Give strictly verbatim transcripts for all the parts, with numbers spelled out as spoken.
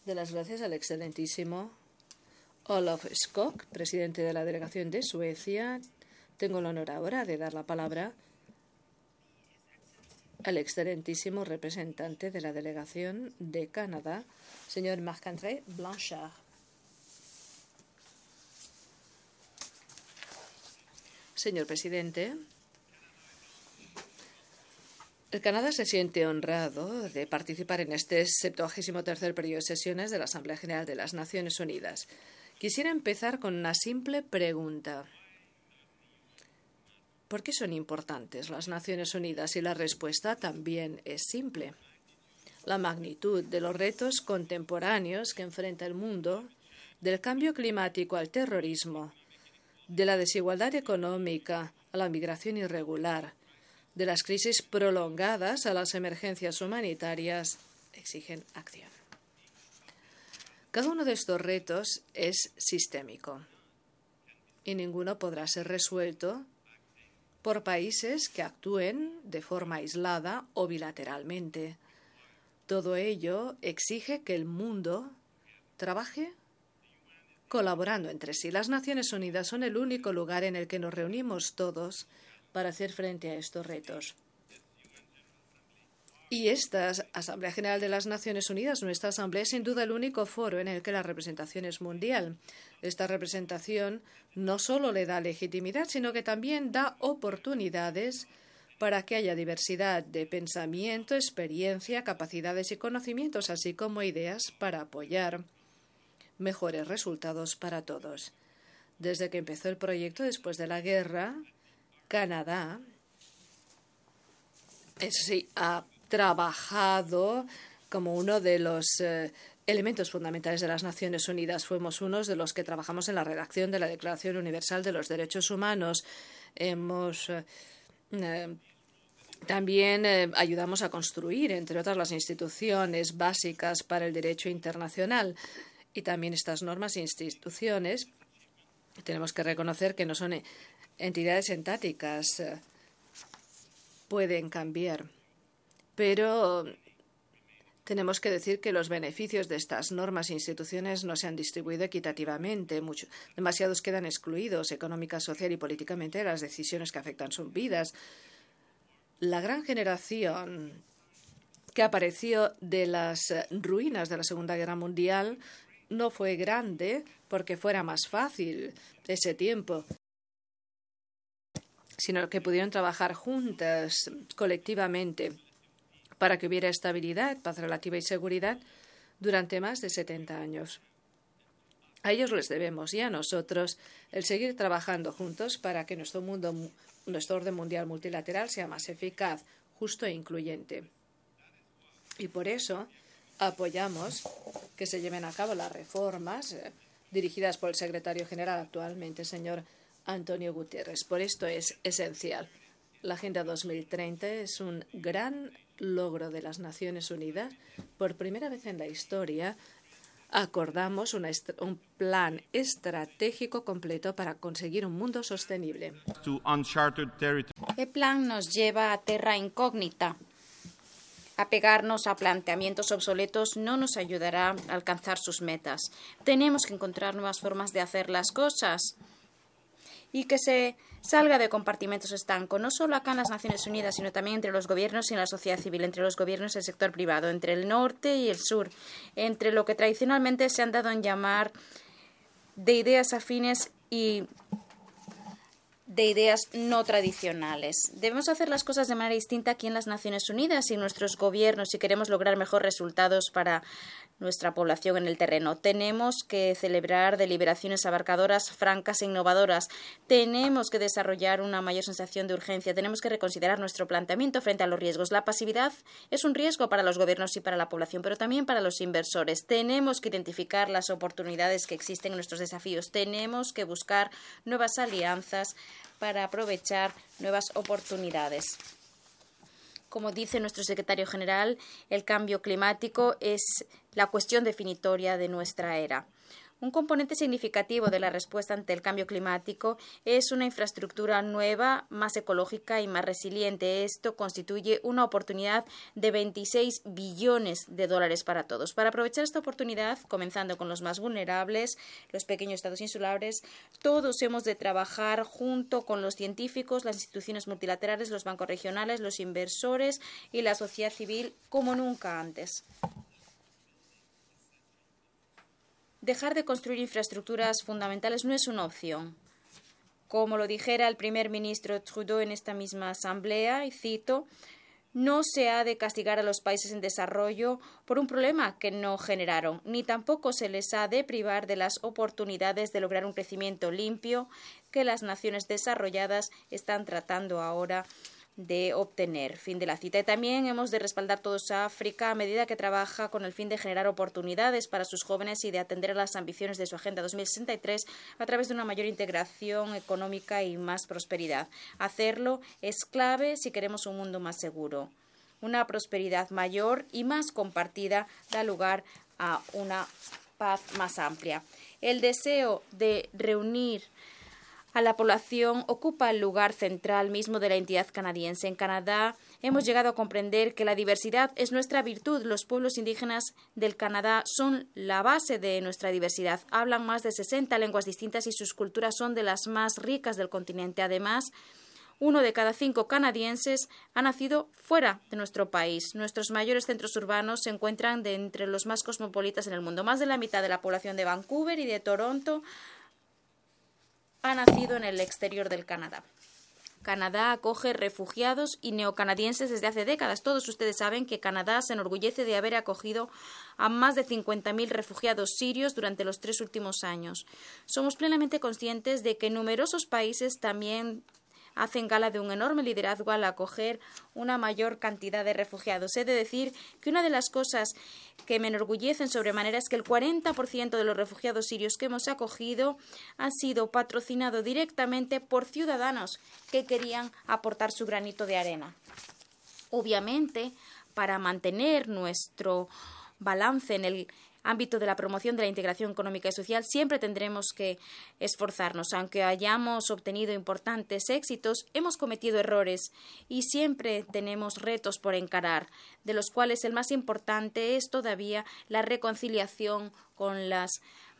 de las gracias al excelentísimo Olof Skog, presidente de la delegación de Suecia. Tengo el honor ahora de dar la palabra al excelentísimo representante de la delegación de Canadá, señor Marc-André Blanchard. Señor presidente, el Canadá se siente honrado de participar en este septuagésimo tercer periodo de sesiones de la Asamblea General de las Naciones Unidas. Quisiera empezar con una simple pregunta. ¿Por qué son importantes las Naciones Unidas? Y la respuesta también es simple. La magnitud de los retos contemporáneos que enfrenta el mundo, del cambio climático al terrorismo, de la desigualdad económica a la migración irregular, de las crisis prolongadas a las emergencias humanitarias, exigen acción. Cada uno de estos retos es sistémico y ninguno podrá ser resuelto por países que actúen de forma aislada o bilateralmente. Todo ello exige que el mundo trabaje colaborando entre sí. Las Naciones Unidas son el único lugar en el que nos reunimos todos para hacer frente a estos retos. Y esta Asamblea General de las Naciones Unidas, nuestra Asamblea, es sin duda el único foro en el que la representación es mundial. Esta representación no solo le da legitimidad, sino que también da oportunidades para que haya diversidad de pensamiento, experiencia, capacidades y conocimientos, así como ideas para apoyar mejores resultados para todos. Desde que empezó el proyecto después de la guerra, Canadá, eso sí, ha trabajado como uno de los eh, elementos fundamentales de las Naciones Unidas. Fuimos unos de los que trabajamos en la redacción de la Declaración Universal de los Derechos Humanos. Hemos eh, eh, también eh, ayudamos a construir, entre otras, las instituciones básicas para el derecho internacional. Y también estas normas e instituciones tenemos que reconocer que no son entidades estáticas, eh, pueden cambiar. Pero tenemos que decir que los beneficios de estas normas e instituciones no se han distribuido equitativamente. Mucho, demasiados quedan excluidos económica, social y políticamente de las decisiones que afectan sus vidas. La gran generación que apareció de las ruinas de la Segunda Guerra Mundial no fue grande porque fuera más fácil ese tiempo, sino que pudieron trabajar juntas, colectivamente, para que hubiera estabilidad, paz relativa y seguridad durante más de setenta años. A ellos les debemos y a nosotros el seguir trabajando juntos para que nuestro mundo, nuestro orden mundial multilateral sea más eficaz, justo e incluyente. Y por eso apoyamos que se lleven a cabo las reformas eh, dirigidas por el secretario general actualmente, señor Antonio Guterres. Por esto es esencial. La Agenda dos mil treinta es un gran logro de las Naciones Unidas. Por primera vez en la historia acordamos una un plan estratégico completo para conseguir un mundo sostenible. El plan nos lleva a terra incógnita. Apegarnos a planteamientos obsoletos no nos ayudará a alcanzar sus metas. Tenemos que encontrar nuevas formas de hacer las cosas y que se salga de compartimentos estancos, no solo acá en las Naciones Unidas, sino también entre los gobiernos y la sociedad civil, entre los gobiernos y el sector privado, entre el norte y el sur, entre lo que tradicionalmente se han dado en llamar de ideas afines y de ideas no tradicionales. Debemos hacer las cosas de manera distinta aquí en las Naciones Unidas y en nuestros gobiernos si queremos lograr mejores resultados para nuestra población en el terreno. Tenemos que celebrar deliberaciones abarcadoras, francas e innovadoras. Tenemos que desarrollar una mayor sensación de urgencia. Tenemos que reconsiderar nuestro planteamiento frente a los riesgos. La pasividad es un riesgo para los gobiernos y para la población, pero también para los inversores. Tenemos que identificar las oportunidades que existen en nuestros desafíos. Tenemos que buscar nuevas alianzas para aprovechar nuevas oportunidades. Como dice nuestro secretario general, el cambio climático es la cuestión definitoria de nuestra era. Un componente significativo de la respuesta ante el cambio climático es una infraestructura nueva, más ecológica y más resiliente. Esto constituye una oportunidad de veintiséis billones de dólares para todos. Para aprovechar esta oportunidad, comenzando con los más vulnerables, los pequeños estados insulares, todos hemos de trabajar junto con los científicos, las instituciones multilaterales, los bancos regionales, los inversores y la sociedad civil como nunca antes. Dejar de construir infraestructuras fundamentales no es una opción. Como lo dijera el primer ministro Trudeau en esta misma asamblea, y cito, no se ha de castigar a los países en desarrollo por un problema que no generaron, ni tampoco se les ha de privar de las oportunidades de lograr un crecimiento limpio que las naciones desarrolladas están tratando ahora de obtener. Fin de la cita. Y también hemos de respaldar todos a África a medida que trabaja con el fin de generar oportunidades para sus jóvenes y de atender a las ambiciones de su Agenda dos mil sesenta y tres a través de una mayor integración económica y más prosperidad. Hacerlo es clave si queremos un mundo más seguro. Una prosperidad mayor y más compartida da lugar a una paz más amplia. El deseo de reunir a la población ocupa el lugar central mismo de la entidad canadiense. En Canadá hemos llegado a comprender que la diversidad es nuestra virtud. Los pueblos indígenas del Canadá son la base de nuestra diversidad. Hablan más de sesenta lenguas distintas y sus culturas son de las más ricas del continente. Además, uno de cada cinco canadienses ha nacido fuera de nuestro país. Nuestros mayores centros urbanos se encuentran de entre los más cosmopolitas en el mundo. Más de la mitad de la población de Vancouver y de Toronto ha nacido en el exterior del Canadá. Canadá acoge refugiados y neocanadienses desde hace décadas. Todos ustedes saben que Canadá se enorgullece de haber acogido a más de cincuenta mil refugiados sirios durante los tres últimos años. Somos plenamente conscientes de que numerosos países también hacen gala de un enorme liderazgo al acoger una mayor cantidad de refugiados. He de decir que una de las cosas que me enorgullecen sobremanera es que el cuarenta por ciento de los refugiados sirios que hemos acogido han sido patrocinados directamente por ciudadanos que querían aportar su granito de arena. Obviamente, para mantener nuestro balance en el ámbito de la promoción de la integración económica y social, siempre tendremos que esforzarnos. Aunque hayamos obtenido importantes éxitos, hemos cometido errores y siempre tenemos retos por encarar, de los cuales el más importante es todavía la reconciliación con las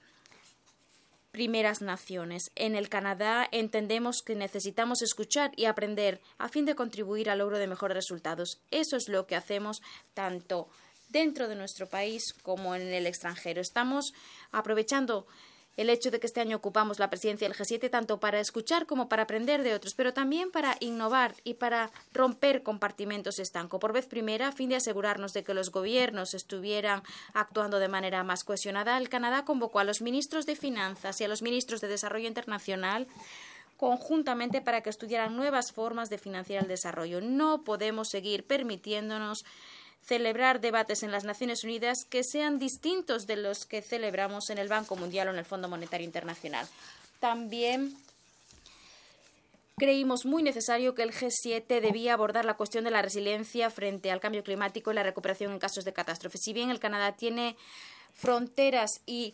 primeras naciones. En el Canadá entendemos que necesitamos escuchar y aprender a fin de contribuir al logro de mejores resultados. Eso es lo que hacemos tanto dentro de nuestro país como en el extranjero. Estamos aprovechando el hecho de que este año ocupamos la presidencia del G siete tanto para escuchar como para aprender de otros, pero también para innovar y para romper compartimentos estancos. Por vez primera, a fin de asegurarnos de que los gobiernos estuvieran actuando de manera más cohesionada, el Canadá convocó a los ministros de Finanzas y a los ministros de Desarrollo Internacional conjuntamente para que estudiaran nuevas formas de financiar el desarrollo. No podemos seguir permitiéndonos celebrar debates en las Naciones Unidas que sean distintos de los que celebramos en el Banco Mundial o en el Fondo Monetario Internacional. También creímos muy necesario que el G siete debía abordar la cuestión de la resiliencia frente al cambio climático y la recuperación en casos de catástrofe. Si bien el Canadá tiene fronteras y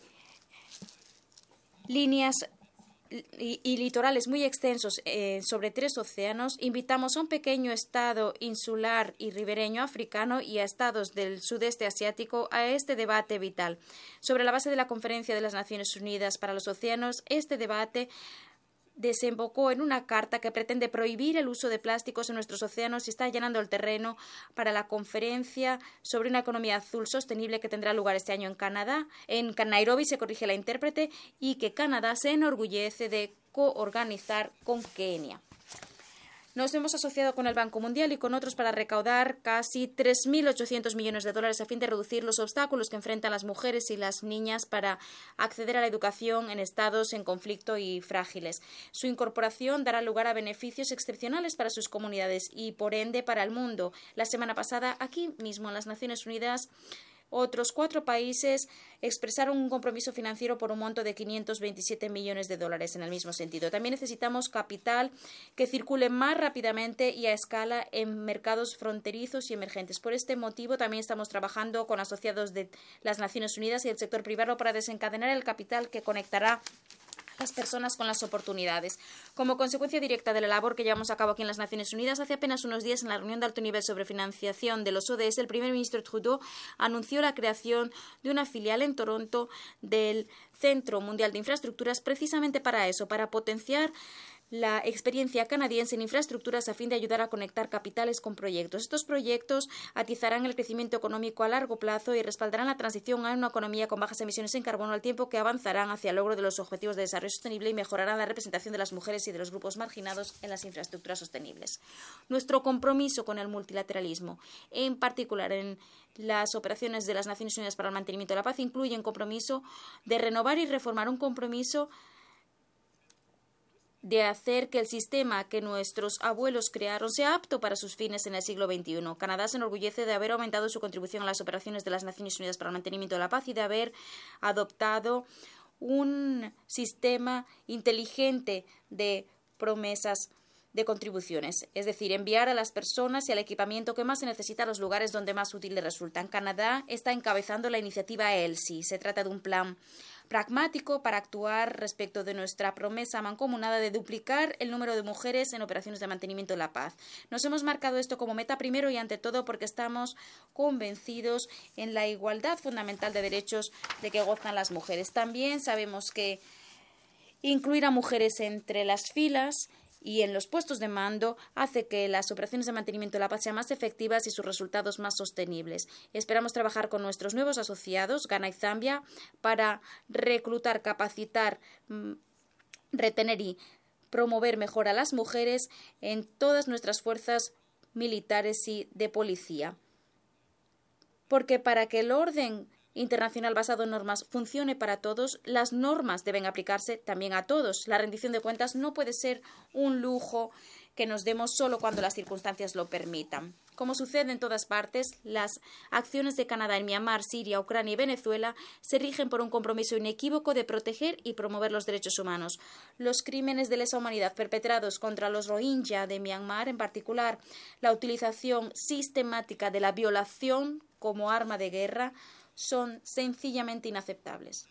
líneas Y, y litorales muy extensos eh, sobre tres océanos, invitamos a un pequeño estado insular y ribereño africano y a estados del sudeste asiático a este debate vital. Sobre la base de la Conferencia de las Naciones Unidas para los Océanos, este debate desembocó en una carta que pretende prohibir el uso de plásticos en nuestros océanos y está llenando el terreno para la conferencia sobre una economía azul sostenible que tendrá lugar este año en Canadá. En Nairobi, se corrige la intérprete, y que Canadá se enorgullece de coorganizar con Kenia. Nos hemos asociado con el Banco Mundial y con otros para recaudar casi tres mil ochocientos millones de dólares a fin de reducir los obstáculos que enfrentan las mujeres y las niñas para acceder a la educación en estados en conflicto y frágiles. Su incorporación dará lugar a beneficios excepcionales para sus comunidades y, por ende, para el mundo. La semana pasada, aquí mismo en las Naciones Unidas, Otros cuatro países expresaron un compromiso financiero por un monto de quinientos veintisiete millones de dólares en el mismo sentido. También necesitamos capital que circule más rápidamente y a escala en mercados fronterizos y emergentes. Por este motivo, también estamos trabajando con asociados de las Naciones Unidas y el sector privado para desencadenar el capital que conectará las personas con las oportunidades. Como consecuencia directa de la labor que llevamos a cabo aquí en las Naciones Unidas, hace apenas unos días en la reunión de alto nivel sobre financiación de los O D S, el primer ministro Trudeau anunció la creación de una filial en Toronto del Centro Mundial de Infraestructuras precisamente para eso, para potenciar la experiencia canadiense en infraestructuras a fin de ayudar a conectar capitales con proyectos. Estos proyectos atizarán el crecimiento económico a largo plazo y respaldarán la transición a una economía con bajas emisiones en carbono al tiempo que avanzarán hacia el logro de los objetivos de desarrollo sostenible y mejorarán la representación de las mujeres y de los grupos marginados en las infraestructuras sostenibles. Nuestro compromiso con el multilateralismo, en particular en las operaciones de las Naciones Unidas para el mantenimiento de la paz, incluye un compromiso de renovar y reformar un compromiso de hacer que el sistema que nuestros abuelos crearon sea apto para sus fines en el siglo veintiuno. Canadá se enorgullece de haber aumentado su contribución a las operaciones de las Naciones Unidas para el mantenimiento de la paz y de haber adoptado un sistema inteligente de promesas de contribuciones, es decir, enviar a las personas y al equipamiento que más se necesita a los lugares donde más útiles resultan. Canadá está encabezando la iniciativa E L S I. Se trata de un plan pragmático para actuar respecto de nuestra promesa mancomunada de duplicar el número de mujeres en operaciones de mantenimiento de la paz. Nos hemos marcado esto como meta primero y ante todo porque estamos convencidos en la igualdad fundamental de derechos de que gozan las mujeres. También sabemos que incluir a mujeres entre las filas y en los puestos de mando hace que las operaciones de mantenimiento de la paz sean más efectivas y sus resultados más sostenibles. Esperamos trabajar con nuestros nuevos asociados, Ghana y Zambia, para reclutar, capacitar, retener y promover mejor a las mujeres en todas nuestras fuerzas militares y de policía. Porque para que el orden internacional basado en normas funcione para todos, las normas deben aplicarse también a todos. La rendición de cuentas no puede ser un lujo que nos demos solo cuando las circunstancias lo permitan. Como sucede en todas partes, las acciones de Canadá en Myanmar, Siria, Ucrania y Venezuela se rigen por un compromiso inequívoco de proteger y promover los derechos humanos. Los crímenes de lesa humanidad perpetrados contra los Rohingya de Myanmar, en particular la utilización sistemática de la violación como arma de guerra, son sencillamente inaceptables.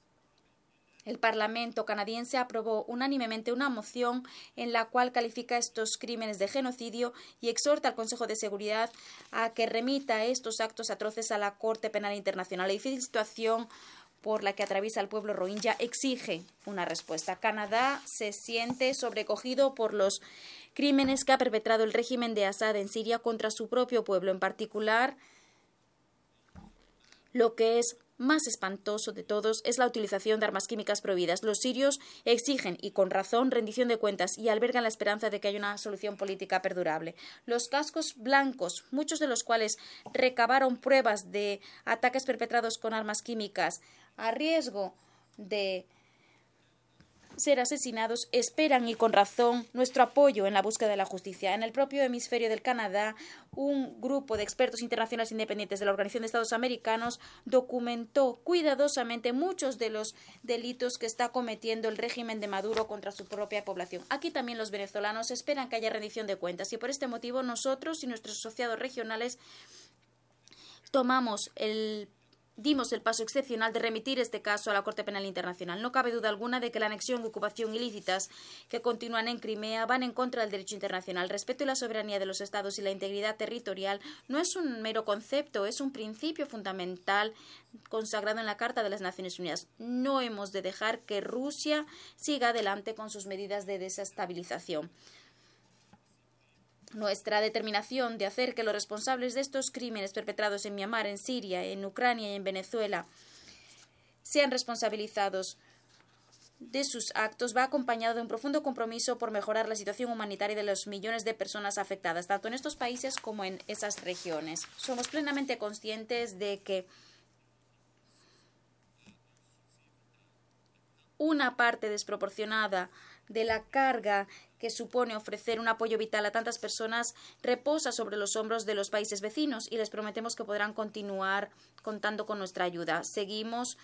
El Parlamento canadiense aprobó unánimemente una moción en la cual califica estos crímenes de genocidio y exhorta al Consejo de Seguridad a que remita estos actos atroces a la Corte Penal Internacional. La difícil situación por la que atraviesa el pueblo rohingya exige una respuesta. Canadá se siente sobrecogido por los crímenes que ha perpetrado el régimen de Assad en Siria contra su propio pueblo, en particular. Lo que es más espantoso de todos es la utilización de armas químicas prohibidas. Los sirios exigen, y con razón, rendición de cuentas y albergan la esperanza de que haya una solución política perdurable. Los cascos blancos, muchos de los cuales recabaron pruebas de ataques perpetrados con armas químicas a riesgo de ser asesinados, esperan y con razón nuestro apoyo en la búsqueda de la justicia. En el propio hemisferio del Canadá, un grupo de expertos internacionales independientes de la Organización de Estados Americanos documentó cuidadosamente muchos de los delitos que está cometiendo el régimen de Maduro contra su propia población. Aquí también los venezolanos esperan que haya rendición de cuentas y por este motivo nosotros y nuestros asociados regionales tomamos el Dimos el paso excepcional de remitir este caso a la Corte Penal Internacional. No cabe duda alguna de que la anexión y ocupación ilícitas que continúan en Crimea van en contra del derecho internacional. El respeto y la soberanía de los Estados y la integridad territorial no es un mero concepto, es un principio fundamental consagrado en la Carta de las Naciones Unidas. No hemos de dejar que Rusia siga adelante con sus medidas de desestabilización. Nuestra determinación de hacer que los responsables de estos crímenes perpetrados en Myanmar, en Siria, en Ucrania y en Venezuela sean responsabilizados de sus actos va acompañado de un profundo compromiso por mejorar la situación humanitaria de los millones de personas afectadas, tanto en estos países como en esas regiones. Somos plenamente conscientes de que una parte desproporcionada de la carga que supone ofrecer un apoyo vital a tantas personas reposa sobre los hombros de los países vecinos y les prometemos que podrán continuar contando con nuestra ayuda. Seguimos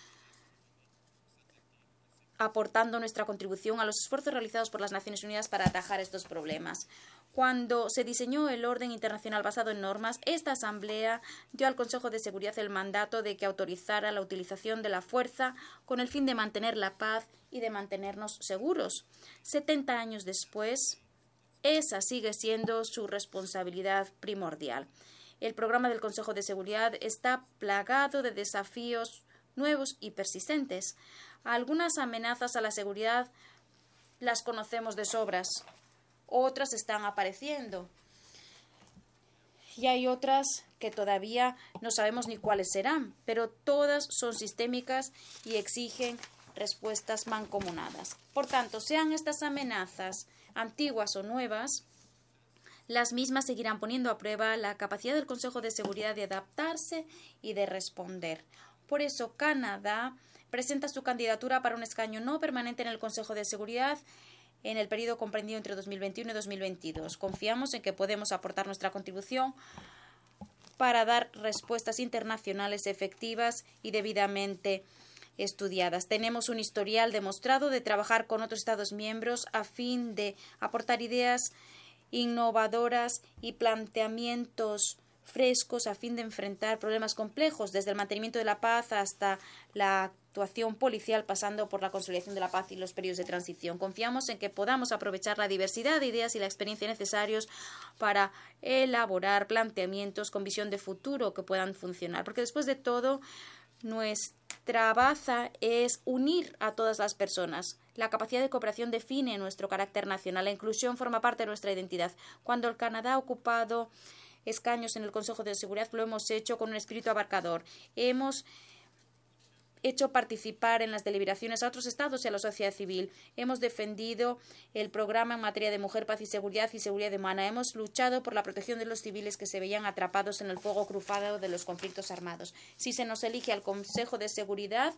aportando nuestra contribución a los esfuerzos realizados por las Naciones Unidas para atajar estos problemas. Cuando se diseñó el orden internacional basado en normas, esta Asamblea dio al Consejo de Seguridad el mandato de que autorizara la utilización de la fuerza con el fin de mantener la paz y de mantenernos seguros. setenta años después, esa sigue siendo su responsabilidad primordial. El programa del Consejo de Seguridad está plagado de desafíos nuevos y persistentes. Algunas amenazas a la seguridad las conocemos de sobras, otras están apareciendo y hay otras que todavía no sabemos ni cuáles serán, pero todas son sistémicas y exigen respuestas mancomunadas. Por tanto, sean estas amenazas antiguas o nuevas, las mismas seguirán poniendo a prueba la capacidad del Consejo de Seguridad de adaptarse y de responder. Por eso, Canadá presenta su candidatura para un escaño no permanente en el Consejo de Seguridad en el periodo comprendido entre dos mil veintiuno y dos mil veintidós. Confiamos en que podemos aportar nuestra contribución para dar respuestas internacionales efectivas y debidamente estudiadas. Tenemos un historial demostrado de trabajar con otros Estados miembros a fin de aportar ideas innovadoras y planteamientos frescos a fin de enfrentar problemas complejos, desde el mantenimiento de la paz hasta la actuación policial, pasando por la consolidación de la paz y los periodos de transición. Confiamos en que podamos aprovechar la diversidad de ideas y la experiencia necesarios para elaborar planteamientos con visión de futuro que puedan funcionar, porque después de todo, nuestra baza es unir a todas las personas. La capacidad de cooperación define nuestro carácter nacional. La inclusión forma parte de nuestra identidad. Cuando el Canadá ha ocupado escaños en el Consejo de Seguridad, lo hemos hecho con un espíritu abarcador. Hemos hecho participar en las deliberaciones a otros estados y a la sociedad civil. Hemos defendido el programa en materia de mujer, paz y seguridad y seguridad humana. Hemos luchado por la protección de los civiles que se veían atrapados en el fuego cruzado de los conflictos armados. Si se nos elige al Consejo de Seguridad,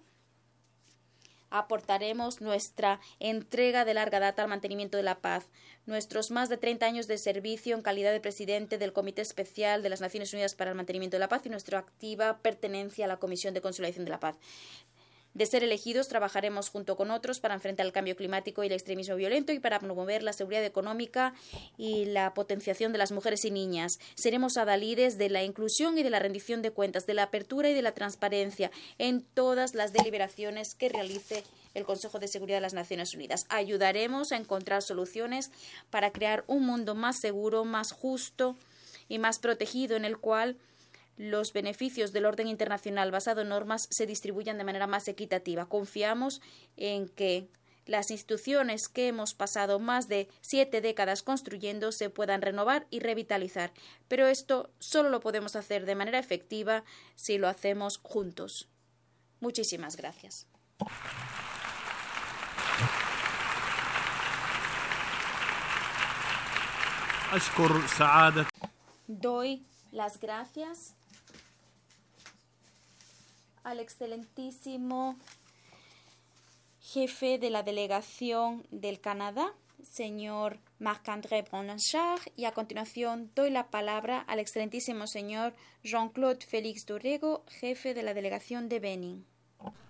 aportaremos nuestra entrega de larga data al mantenimiento de la paz, nuestros más de treinta años de servicio en calidad de presidente del Comité Especial de las Naciones Unidas para el Mantenimiento de la Paz y nuestra activa pertenencia a la Comisión de Consolidación de la Paz. De ser elegidos, trabajaremos junto con otros para enfrentar el cambio climático y el extremismo violento y para promover la seguridad económica y la potenciación de las mujeres y niñas. Seremos adalides de la inclusión y de la rendición de cuentas, de la apertura y de la transparencia en todas las deliberaciones que realice el Consejo de Seguridad de las Naciones Unidas. Ayudaremos a encontrar soluciones para crear un mundo más seguro, más justo y más protegido, en el cual los beneficios del orden internacional basado en normas se distribuyan de manera más equitativa. Confiamos en que las instituciones que hemos pasado más de siete décadas construyendo se puedan renovar y revitalizar. Pero esto solo lo podemos hacer de manera efectiva si lo hacemos juntos. Muchísimas gracias. Doy las gracias al excelentísimo jefe de la delegación del Canadá, señor Marc-André Blanchard, y a continuación doy la palabra al excelentísimo señor Jean-Claude Félix Dorrego, jefe de la delegación de Benin.